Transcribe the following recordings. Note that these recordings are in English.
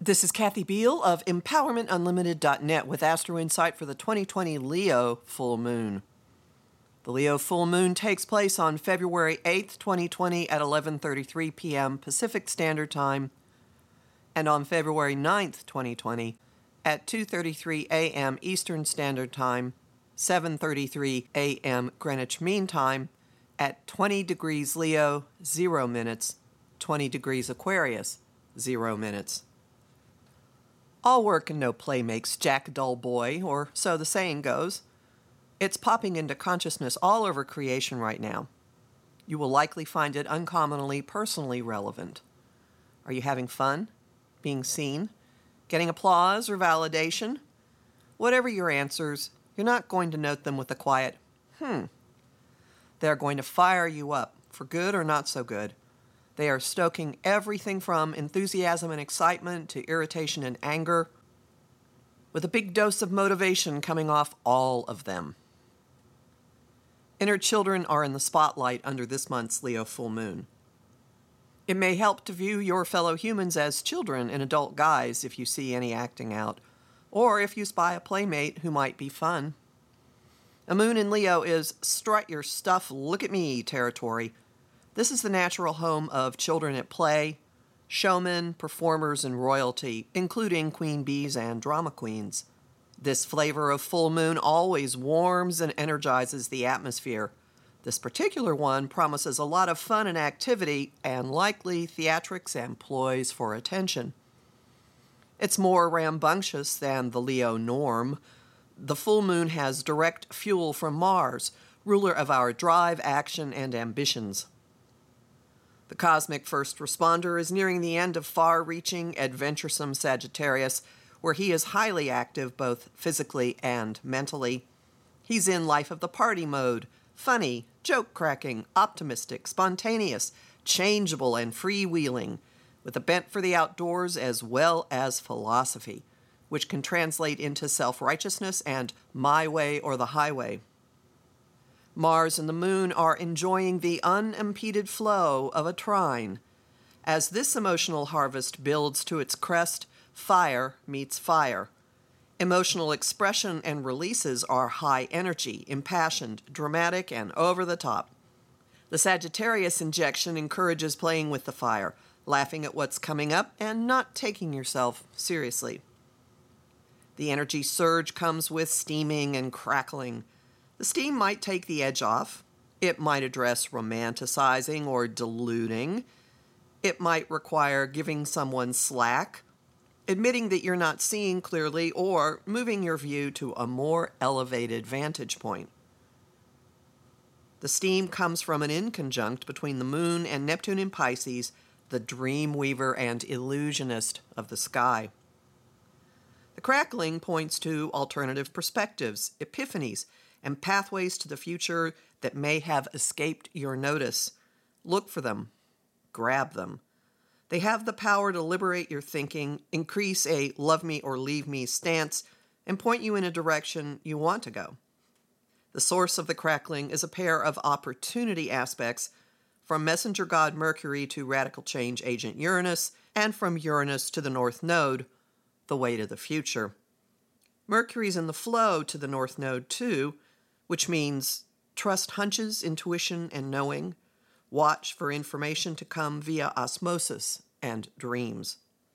This is Kathy Beal of EmpowermentUnlimited.net with Astro Insight for the 2020 Leo full moon. The Leo full moon takes place on February 8th, 2020 at 11:33 p.m. Pacific Standard Time and on February 9th, 2020 at 2:33 a.m. Eastern Standard Time, 7:33 a.m. Greenwich Mean Time at 20 degrees Leo, 0 minutes, 20 degrees Aquarius, 0 minutes. All work and no play makes Jack a dull boy, or so the saying goes. It's popping into consciousness all over creation right now. You will likely find it uncommonly personally relevant. Are you having fun? Being seen? Getting applause or validation? Whatever your answers, you're not going to note them with a quiet, They're going to fire you up, for good or not so good. They are stoking everything from enthusiasm and excitement to irritation and anger, with a big dose of motivation coming off all of them. Inner children are in the spotlight under this month's Leo full moon. It may help to view your fellow humans as children in adult guise if you see any acting out, or if you spy a playmate who might be fun. A moon in Leo is strut your stuff, look at me territory. This is the natural home of children at play, showmen, performers, and royalty, including queen bees and drama queens. This flavor of full moon always warms and energizes the atmosphere. This particular one promises a lot of fun and activity and likely theatrics and ploys for attention. It's more rambunctious than the Leo norm. The full moon has direct fuel from Mars, ruler of our drive, action, and ambitions. The cosmic first responder is nearing the end of far-reaching, adventuresome Sagittarius, where he is highly active both physically and mentally. He's in life of the party mode, funny, joke-cracking, optimistic, spontaneous, changeable, and freewheeling, with a bent for the outdoors as well as philosophy, which can translate into self-righteousness and my way or the highway. Mars and the moon are enjoying the unimpeded flow of a trine. As this emotional harvest builds to its crest, fire meets fire. Emotional expression and releases are high energy, impassioned, dramatic, and over the top. The Sagittarius injection encourages playing with the fire, laughing at what's coming up, and not taking yourself seriously. The energy surge comes with steaming and crackling. The steam might take the edge off. It might address romanticizing or deluding. It might require giving someone slack, admitting that you're not seeing clearly, or moving your view to a more elevated vantage point. The steam comes from an inconjunct between the moon and Neptune in Pisces, the dream weaver and illusionist of the sky. The crackling points to alternative perspectives, epiphanies, and pathways to the future that may have escaped your notice. Look for them. Grab them. They have the power to liberate your thinking, increase a love me or leave me stance, and point you in a direction you want to go. The source of the crackling is a pair of opportunity aspects, from messenger god Mercury to radical change agent Uranus, and from Uranus to the North Node, the way to the future. Mercury's in the flow to the North Node too, which means trust hunches, intuition, and knowing. Watch for information to come via osmosis and dreams.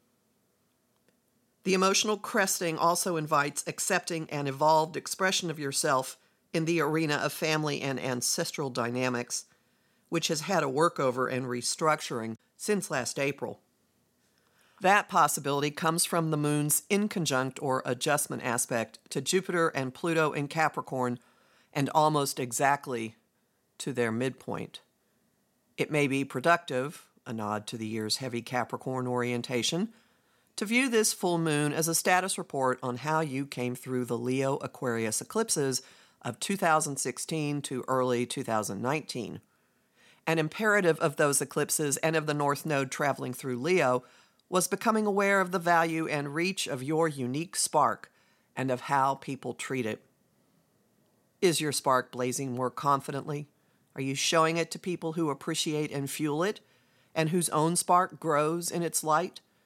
The emotional cresting also invites accepting an evolved expression of yourself in the arena of family and ancestral dynamics, which has had a workover and restructuring since last April. That possibility comes from the moon's inconjunct or adjustment aspect to Jupiter and Pluto in Capricorn, and almost exactly to their midpoint. It may be productive, a nod to the year's heavy Capricorn orientation, to view this full moon as a status report on how you came through the Leo-Aquarius eclipses of 2016 to early 2019. An imperative of those eclipses and of the North Node traveling through Leo was becoming aware of the value and reach of your unique spark and of how people treat it. Is your spark blazing more confidently? Are you showing it to people who appreciate and fuel it, and whose own spark grows in its light?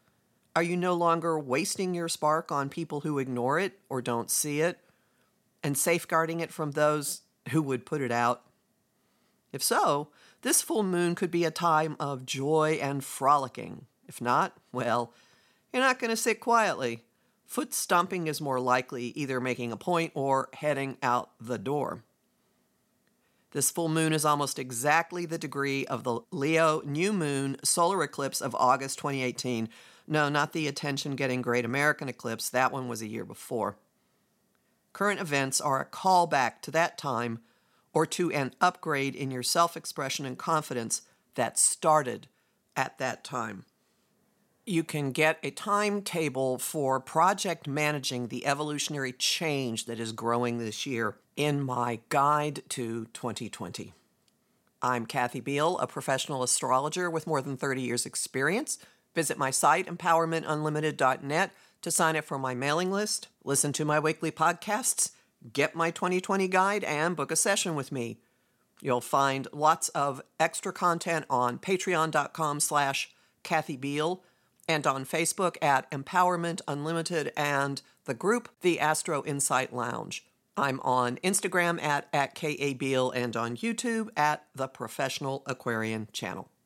Are you no longer wasting your spark on people who ignore it or don't see it, and safeguarding it from those who would put it out? If so, this full moon could be a time of joy and frolicking. If not, well, you're not going to sit quietly. Foot stomping is more likely, either making a point or heading out the door. This full moon is almost exactly the degree of the Leo new moon solar eclipse of August 2018. No, not the attention-getting Great American Eclipse. That one was a year before. Current events are a callback to that time or to an upgrade in your self-expression and confidence that started at that time. You can get a timetable for project managing the evolutionary change that is growing this year in my Guide to 2020. I'm Kathy Beal, a professional astrologer with more than 30 years' experience. Visit my site, empowermentunlimited.net, to sign up for my mailing list, listen to my weekly podcasts, get my 2020 guide, and book a session with me. You'll find lots of extra content on patreon.com/Kathy Beal and on Facebook at Empowerment Unlimited and the group The Astro Insight Lounge. I'm on Instagram at KA Beal and on YouTube at The Professional Aquarian Channel.